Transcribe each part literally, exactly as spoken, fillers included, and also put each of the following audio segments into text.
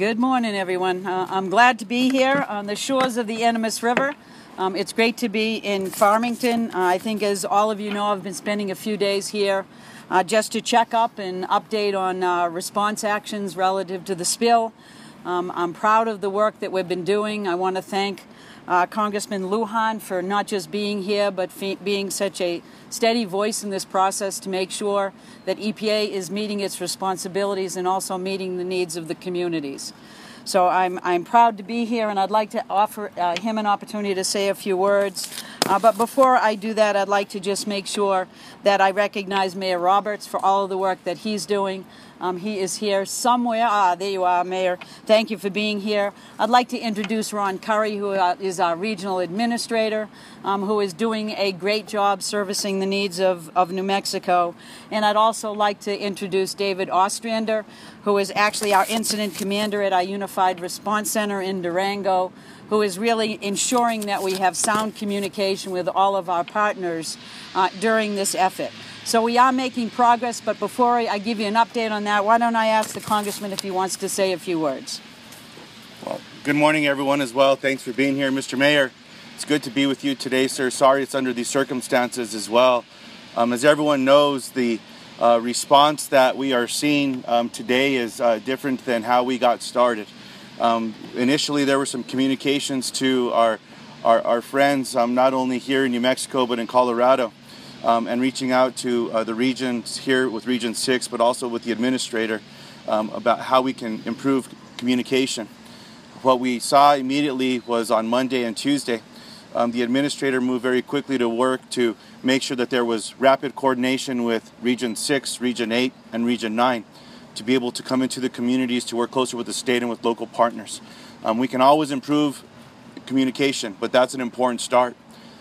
Good morning, everyone. Uh, I'm glad to be here on the shores of the Animas River. Um, it's great to be in Farmington. Uh, I think, as all of you know, I've been spending a few days here uh, just to check up and update on uh, response actions relative to the spill. Um, I'm proud of the work that we've been doing. I want to thank uh, Congressman Lujan for not just being here, but fe- being such a steady voice in this process to make sure that E P A is meeting its responsibilities and also meeting the needs of the communities. So I'm I'm proud to be here, and I'd like to offer uh, him an opportunity to say a few words. Uh, but before I do that, I'd like to just make sure that I recognize Mayor Roberts for all of the work that he's doing. Um, he is here somewhere. Ah, there you are, Mayor. Thank you for being here. I'd like to introduce Ron Curry, who uh, is our regional administrator, um, who is doing a great job servicing the needs of, of New Mexico. And I'd also like to introduce David Ostrander, who is actually our incident commander at our Unified Response Center in Durango, who is really ensuring that we have sound communication with all of our partners uh, during this effort. So we are making progress, but before I give you an update on that, why don't I ask the Congressman if he wants to say a few words. Well, good morning, everyone, as well. Thanks for being here, Mister Mayor. It's good to be with you today, sir. Sorry it's under these circumstances as well. Um, as everyone knows, the uh, response that we are seeing um, today is uh, different than how we got started. Um, initially, there were some communications to our, our, our friends, um, not only here in New Mexico, but in Colorado. Um, and reaching out to uh, the regions here with Region six, but also with the administrator um, about how we can improve communication. What we saw immediately was on Monday and Tuesday, um, the administrator moved very quickly to work to make sure that there was rapid coordination with Region six, Region eight, and Region nine to be able to come into the communities to work closer with the state and with local partners. Um, we can always improve communication, but that's an important start.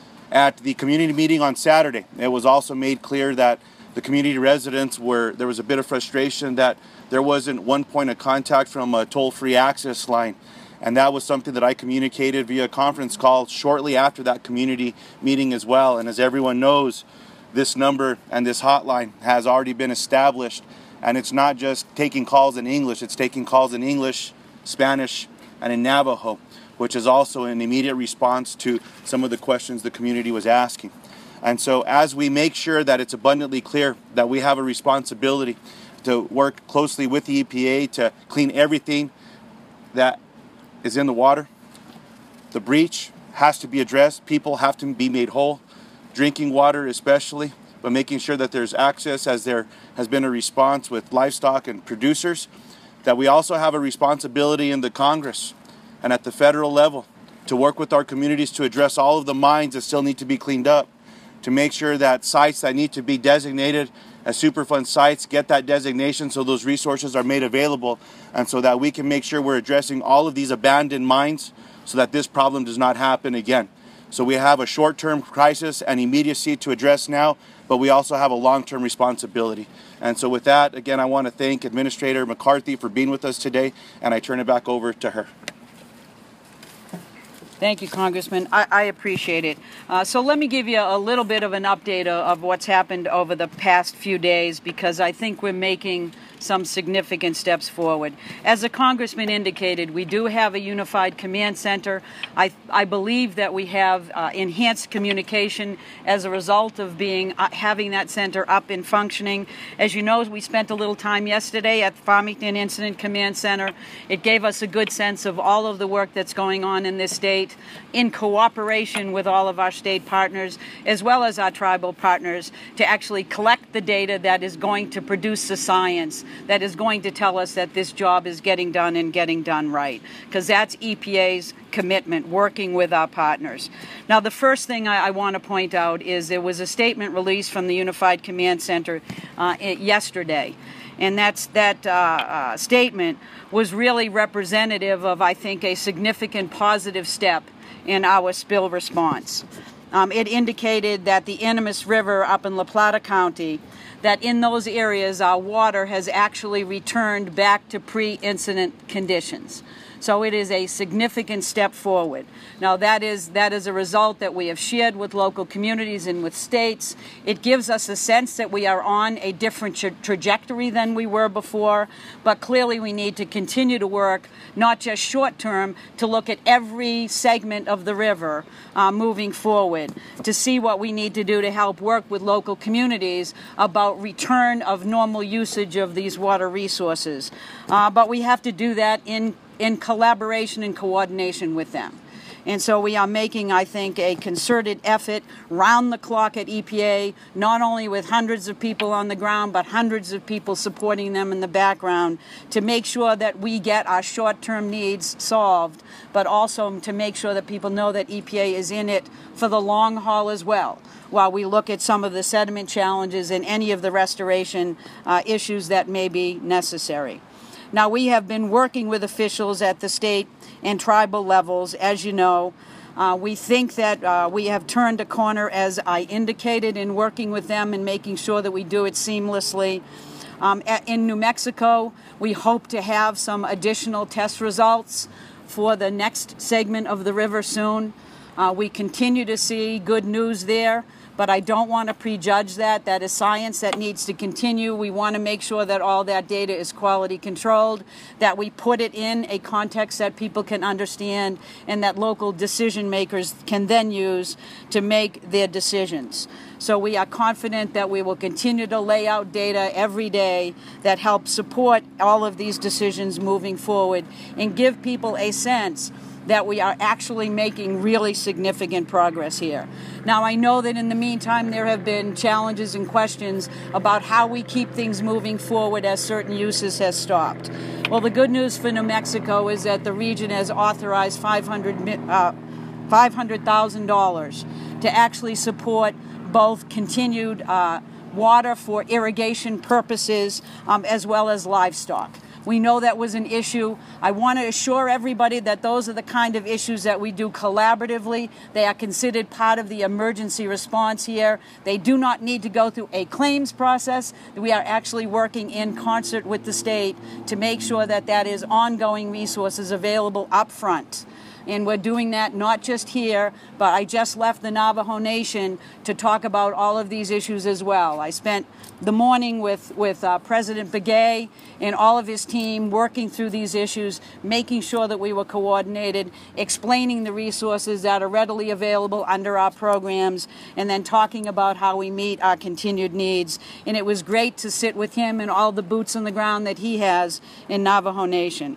At the community meeting on Saturday, it was also made clear that the community residents were, there was a bit of frustration that there wasn't one point of contact from a toll-free access line. And that was something that I communicated via conference call shortly after that community meeting as well. And as everyone knows, this number and this hotline has already been established. And it's not just taking calls in English, it's taking calls in English, Spanish, and in Navajo, which is also an immediate response to some of the questions the community was asking. And so as we make sure that it's abundantly clear that we have a responsibility to work closely with the E P A to clean everything that is in the water, the breach has to be addressed. People have to be made whole, drinking water especially, but making sure that there's access as there has been a response with livestock and producers, that we also have a responsibility in the Congress and at the federal level to work with our communities to address all of the mines that still need to be cleaned up, to make sure that sites that need to be designated as Superfund sites get that designation so those resources are made available, and so that we can make sure we're addressing all of these abandoned mines so that this problem does not happen again. So we have a short-term crisis and immediacy to address now, but we also have a long-term responsibility. And so with that, again, I want to thank Administrator McCarthy for being with us today, and I turn it back over to her. Thank you, Congressman. I, I appreciate it. Uh, so let me give you a little bit of an update of, of what's happened over the past few days, because I think we're making some significant steps forward. As the Congressman indicated, we do have a unified command center. I, I believe that we have uh, enhanced communication as a result of being uh, having that center up and functioning. As you know, we spent a little time yesterday at the Farmington Incident Command Center. It gave us a good sense of all of the work that's going on in this state, in cooperation with all of our state partners, as well as our tribal partners, to actually collect the data that is going to produce the science that is going to tell us that this job is getting done and getting done right, because that's E P A's commitment, working with our partners. Now, the first thing I, I want to point out is there was a statement released from the Unified Command Center uh, yesterday, and that's that uh, uh, statement was really representative of, I think, a significant positive step in our spill response. Um, it indicated that the Animas River up in La Plata County, that in those areas our water has actually returned back to pre-incident conditions. So it is a significant step forward. Now that is that is a result that we have shared with local communities and with states. It gives us a sense that we are on a different tra- trajectory than we were before, but clearly we need to continue to work, not just short term, to look at every segment of the river uh, moving forward, to see what we need to do to help work with local communities about return of normal usage of these water resources. Uh, but we have to do that in in collaboration and coordination with them. And so we are making, I think, a concerted effort round the clock at E P A, not only with hundreds of people on the ground, but hundreds of people supporting them in the background to make sure that we get our short-term needs solved, but also to make sure that people know that E P A is in it for the long haul as well, while we look at some of the sediment challenges and any of the restoration uh, issues that may be necessary. Now, we have been working with officials at the state and tribal levels, as you know. Uh, we think that uh, we have turned a corner, as I indicated, in working with them and making sure that we do it seamlessly. Um, at, in New Mexico, we hope to have some additional test results for the next segment of the river soon. Uh, we continue to see good news there, but I don't want to prejudge that. That is science that needs to continue. We want to make sure that all that data is quality controlled, that we put it in a context that people can understand, and that local decision makers can then use to make their decisions. So we are confident that we will continue to lay out data every day that helps support all of these decisions moving forward and give people a sense that we are actually making really significant progress here. Now, I know that in the meantime there have been challenges and questions about how we keep things moving forward as certain uses has stopped. Well, the good news for New Mexico is that the region has authorized five hundred thousand dollars to actually support both continued uh, water for irrigation purposes um, as well as livestock. We know that was an issue. I want to assure everybody that those are the kind of issues that we do collaboratively. They are considered part of the emergency response here. They do not need to go through a claims process. We are actually working in concert with the state to make sure that that is ongoing resources available up front. And we're doing that not just here, but I just left the Navajo Nation to talk about all of these issues as well. I spent the morning with, with uh, President Begay and all of his team working through these issues, making sure that we were coordinated, explaining the resources that are readily available under our programs, and then talking about how we meet our continued needs. And it was great to sit with him and all the boots on the ground that he has in Navajo Nation.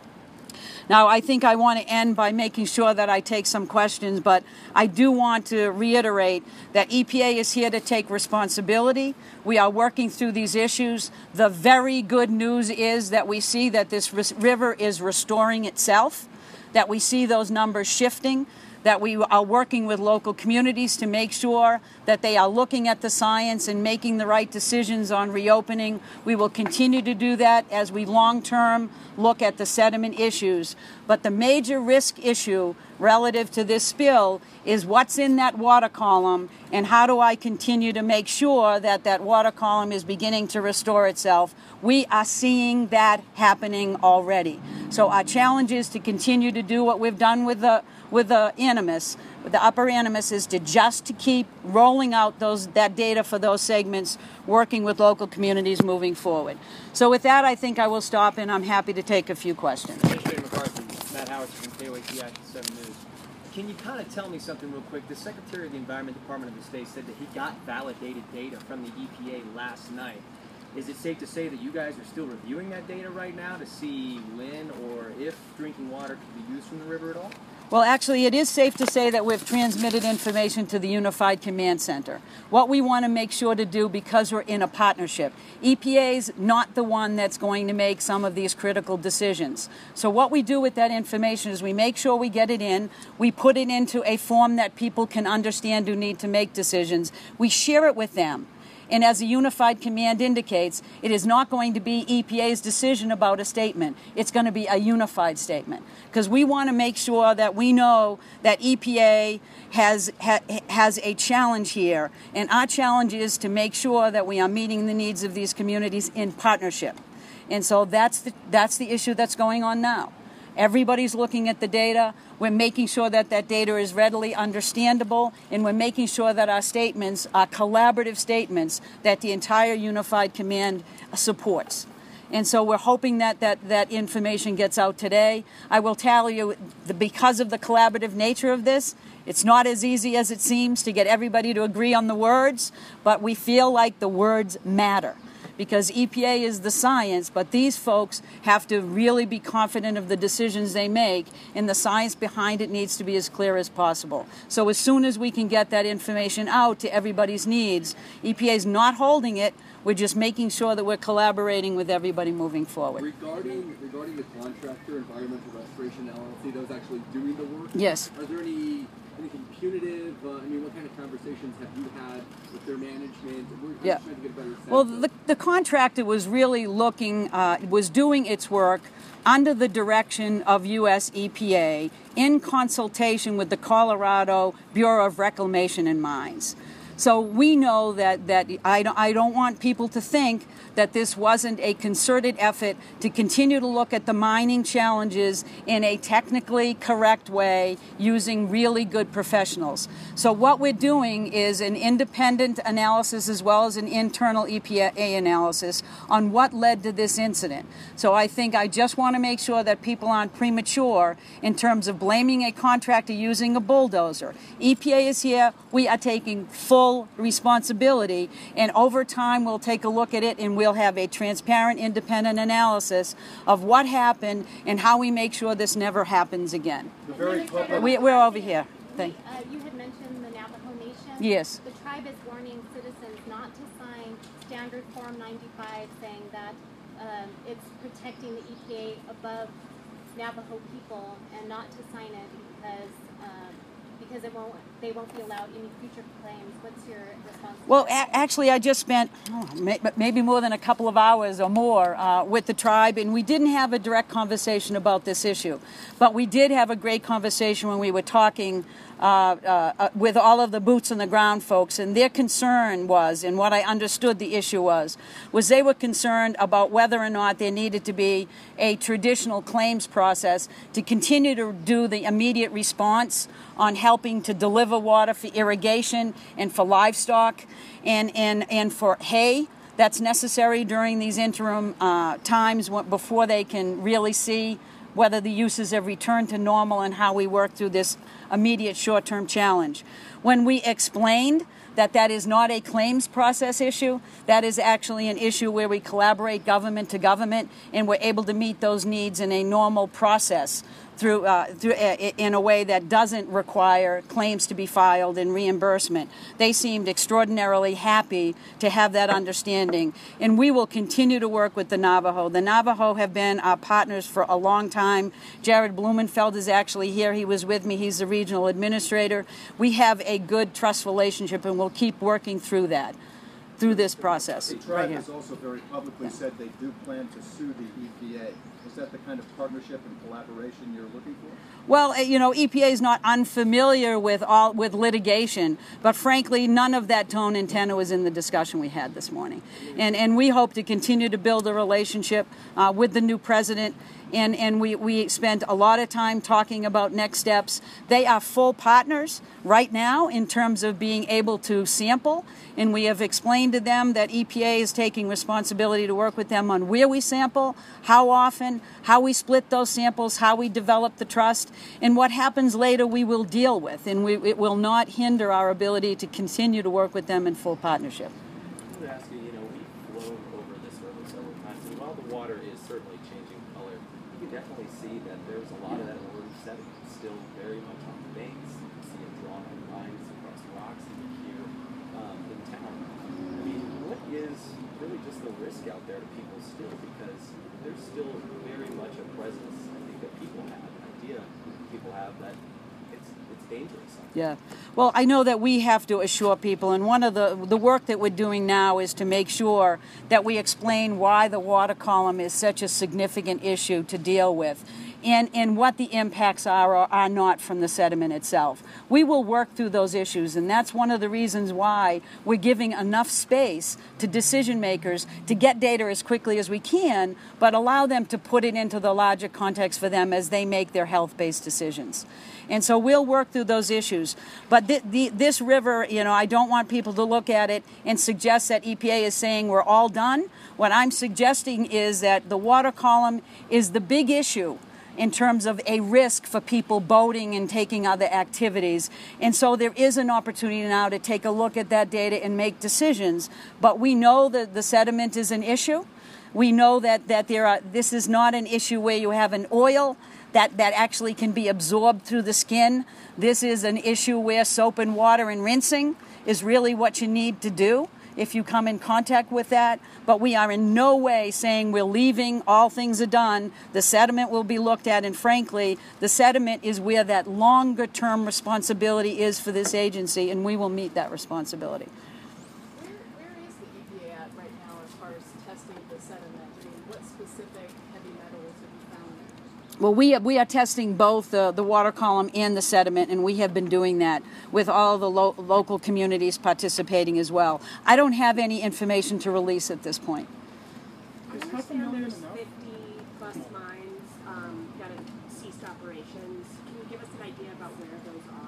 Now, I think I want to end by making sure that I take some questions, but I do want to reiterate that E P A is here to take responsibility. We are working through these issues. The very good news is that we see that this river is restoring itself, that we see those numbers shifting, that we are working with local communities to make sure that they are looking at the science and making the right decisions on reopening. We will continue to do that as we long-term look at the sediment issues. But the major risk issue relative to this spill is what's in that water column and how do I continue to make sure that that water column is beginning to restore itself. We are seeing that happening already. So our challenge is to continue to do what we've done with the with the Animas, with the upper Animas, is to just to keep rolling out those that data for those segments, working with local communities moving forward. So with that, I think I will stop, and I'm happy to take a few questions. Administrator McCarthy, Matt Howard from K O A T Action seven News. Can you kind of tell me something real quick? The Secretary of the Environment Department of the state said that he got validated data from the E P A last night. Is it safe to say that you guys are still reviewing that data right now to see when or if drinking water could be used from the river at all? Well, actually, it is safe to say that we've transmitted information to the Unified Command Center. What we want to make sure to do, because we're in a partnership, E P A's not the one that's going to make some of these critical decisions. So what we do with that information is we make sure we get it in, we put it into a form that people can understand who need to make decisions, we share it with them. And as the Unified Command indicates, it is not going to be E P A's decision about a statement. It's going to be a unified statement. Because we want to make sure that we know that E P A has, ha, has a challenge here. And our challenge is to make sure that we are meeting the needs of these communities in partnership. And so that's the, that's the issue that's going on now. Everybody's looking at the data. We're making sure that that data is readily understandable, and we're making sure that our statements are collaborative statements that the entire Unified Command supports. And so we're hoping that that, that information gets out today. I will tell you, the, because of the collaborative nature of this, it's not as easy as it seems to get everybody to agree on the words, but we feel like the words matter. Because E P A is the science, but these folks have to really be confident of the decisions they make, and the science behind it needs to be as clear as possible. So as soon as we can get that information out to everybody's needs, E P A is not holding it. We're just making sure that we're collaborating with everybody moving forward. Regarding regarding the contractor, Environmental Restoration L L C, those actually doing the work, yes. Are there any anything punitive? Uh, I mean, what kind of conversations have you had with their management? We're yeah. trying to get a better sense. Well, the, the contractor was really looking, uh, was doing its work under the direction of U S E P A in consultation with the Colorado Bureau of Reclamation and Mines. So we know that, that I, don't, I don't want people to think that this wasn't a concerted effort to continue to look at the mining challenges in a technically correct way using really good professionals. So what we're doing is an independent analysis as well as an internal E P A analysis on what led to this incident. So I think I just want to make sure that people aren't premature in terms of blaming a contractor using a bulldozer. E P A is here. We are taking full responsibility, and over time we'll take a look at it and we'll have a transparent, independent analysis of what happened and how we make sure this never happens again. We, we're over here. Thank uh, you had mentioned the Navajo Nation. Yes. The tribe is warning citizens not to sign Standard Form ninety-five, saying that um, it's protecting the E P A above Navajo people, and not to sign it because um, because it won't, they won't be allowed any future claims. What's your response? Well, a- actually, I just spent oh, may- maybe more than a couple of hours or more uh, with the tribe, and we didn't have a direct conversation about this issue. But we did have a great conversation when we were talking uh, uh, with all of the boots on the ground folks, and their concern was, and what I understood the issue was, was they were concerned about whether or not there needed to be a traditional claims process to continue to do the immediate response on helping to deliver water for irrigation and for livestock and, and, and for hay that's necessary during these interim uh, times before they can really see whether the uses have returned to normal and how we work through this immediate short-term challenge. When we explained that that is not a claims process issue, that is actually an issue where we collaborate government to government and we're able to meet those needs in a normal process through, uh, through uh, in a way that doesn't require claims to be filed and reimbursement. They seemed extraordinarily happy to have that understanding, and we will continue to work with the Navajo. The Navajo have been our partners for a long time. Jared Blumenfeld is actually here. He was with me. He's the regional administrator. We have a good trust relationship, and we'll keep working through that, through this process. The tribe right here. has also very publicly Yeah. said they do plan to sue the E P A. Is that the kind of partnership and collaboration you're looking for? Well, you know, E P A is not unfamiliar with all with litigation, but frankly, none of that tone and tenor was in the discussion we had this morning. And and we hope to continue to build a relationship uh, with the new president. And, and we, we spent a lot of time talking about next steps. They are full partners right now in terms of being able to sample. And we have explained to them that E P A is taking responsibility to work with them on where we sample, how often, how we split those samples, how we develop the trust. And what happens later we will deal with. And we, it will not hinder our ability to continue to work with them in full partnership. I would ask you, you know, we've flown over this river several times, and while the water is certainly changing color, you can definitely see that there's a lot of that orange sediment still very much on the banks. You can see it drawn on lines across rocks even here um, in town. I mean, what is really just the risk out there to people still? Because there's still very much a presence, I think, that people have, an idea people have that it's it's dangerous. Yeah. Well, I know that we have to assure people, and one of the the work that we're doing now is to make sure that we explain why the water column is such a significant issue to deal with, and, and what the impacts are or are not from the sediment itself. We will work through those issues, and that's one of the reasons why we're giving enough space to decision makers to get data as quickly as we can, but allow them to put it into the larger context for them as they make their health-based decisions. And so we'll work through those issues. But th- the, this river, you know, I don't want people to look at it and suggest that E P A is saying we're all done. What I'm suggesting is that the water column is the big issue in terms of a risk for people boating and taking other activities. And so there is an opportunity now to take a look at that data and make decisions. But we know that the sediment is an issue. We know that, that there are, this is not an issue where you have an oil that, that actually can be absorbed through the skin. This is an issue where soap and water and rinsing is really what you need to do if you come in contact with that. But we are in no way saying we're leaving, all things are done. The sediment will be looked at, and frankly, the sediment is where that longer term responsibility is for this agency, and we will meet that responsibility. Where, where is the E P A at right now as far as testing the sediment? I mean, what specific heavy metals have you found there? Well, we are, we are testing both the, the water column and the sediment, and we have been doing that with all the lo- local communities participating as well. I don't have any information to release at this point. I understand there's fifty plus mines um, that have ceased operations. Can you give us an idea about where those are?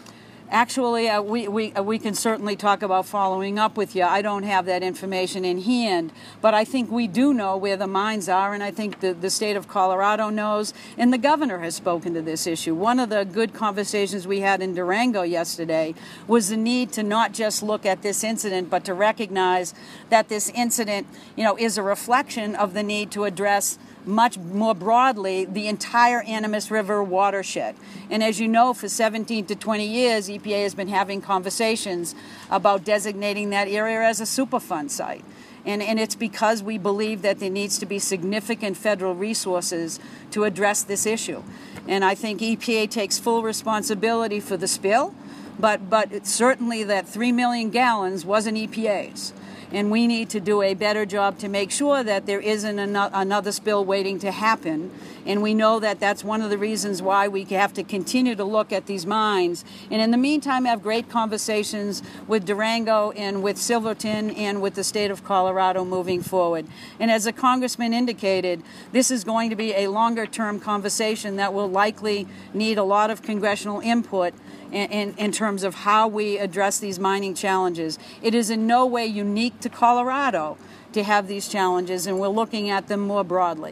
Actually, uh, we, we, uh, we can certainly talk about following up with you. I don't have that information in hand, but I think we do know where the mines are, and I think the, the state of Colorado knows, and the governor has spoken to this issue. One of the good conversations we had in Durango yesterday was the need to not just look at this incident, but to recognize that this incident, you know, is a reflection of the need to address much more broadly the entire Animas River watershed. And as you know, for seventeen to twenty years, E P A has been having conversations about designating that area as a Superfund site. And, and it's because we believe that there needs to be significant federal resources to address this issue. And I think E P A takes full responsibility for the spill, but, but it's certainly that three million gallons wasn't E P A's. And we need to do a better job to make sure that there isn't another spill waiting to happen. And we know that that's one of the reasons why we have to continue to look at these mines. And in the meantime, have great conversations with Durango and with Silverton and with the state of Colorado moving forward. And as the congressman indicated, this is going to be a longer-term conversation that will likely need a lot of congressional input In, in, in terms of how we address these mining challenges. It is in no way unique to Colorado to have these challenges, and we're looking at them more broadly.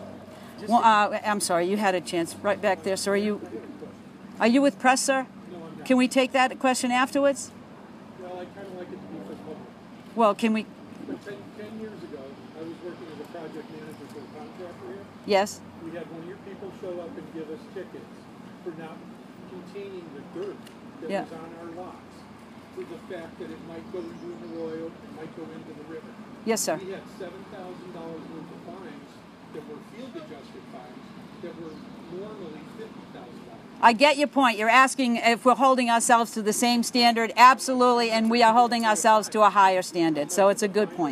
Well, uh, I'm sorry, you had a chance right back there. So are you, are you with press, sir? No, I'm not. Can we take that question afterwards? Well, I kind of like it to be for public. Well, can we? But ten, ten years ago, I was working as a project manager for a contractor here. Yes. We had one of your people show up and give us tickets for not containing the dirt that Yeah. was on our lots, for the fact that it might go into an arroyo, it might go into the river. Yes, sir. We had seven thousand dollars worth of fines that were field-adjusted fines that were normally fifty thousand dollars. I get your point. You're asking if we're holding ourselves to the same standard. Absolutely, and we are holding ourselves to a higher standard. So it's a good point.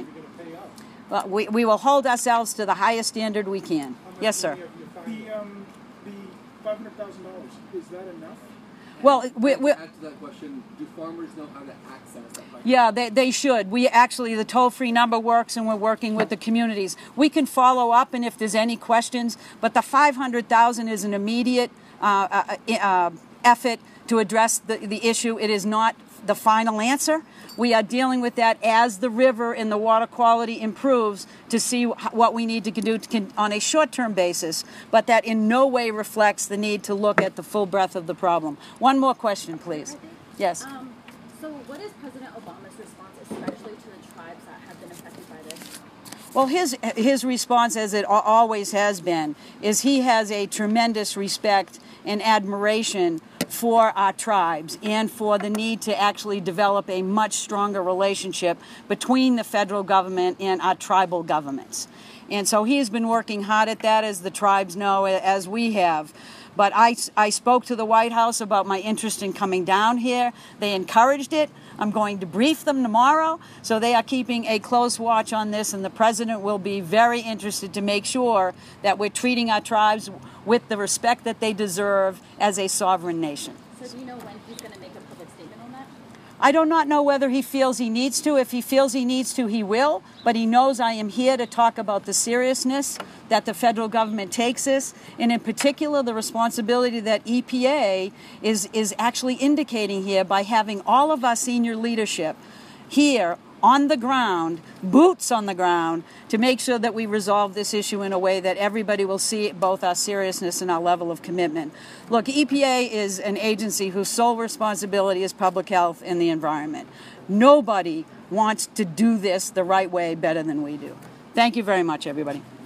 Well, we, we will hold ourselves to the highest standard we can. Yes, sir. The um, the five hundred thousand dollars, is that enough? Well, we, we, to add to that question, do farmers know how to access that five hundred? Yeah, they, they should. We actually, the toll-free number works, and we're working with the communities. We can follow up, and if there's any questions, but the five hundred thousand is an immediate uh, uh, uh, effort to address the, the issue. It is not the final answer. We are dealing with that as the river and the water quality improves to see what we need to do to con- on a short-term basis, but that in no way reflects the need to look at the full breadth of the problem. One more question, please. Yes. Um, so what is President Obama's response, especially to the tribes that have been affected by this? Well, his his response, as it always has been, is he has a tremendous respect and admiration for our tribes and for the need to actually develop a much stronger relationship between the federal government and our tribal governments. And so he has been working hard at that, as the tribes know, as we have. But I, I spoke to the White House about my interest in coming down here. They encouraged it. I'm going to brief them tomorrow. So they are keeping a close watch on this, and the president will be very interested to make sure that we're treating our tribes with the respect that they deserve as a sovereign nation. So do you know when he's going to make a public statement on that? I do not know whether he feels he needs to. If he feels he needs to, he will. But he knows I am here to talk about the seriousness that the federal government takes this, and in particular the responsibility that E P A is, is actually indicating here by having all of our senior leadership here on the ground, boots on the ground, to make sure that we resolve this issue in a way that everybody will see both our seriousness and our level of commitment. Look, E P A is an agency whose sole responsibility is public health and the environment. Nobody wants to do this the right way better than we do. Thank you very much, everybody.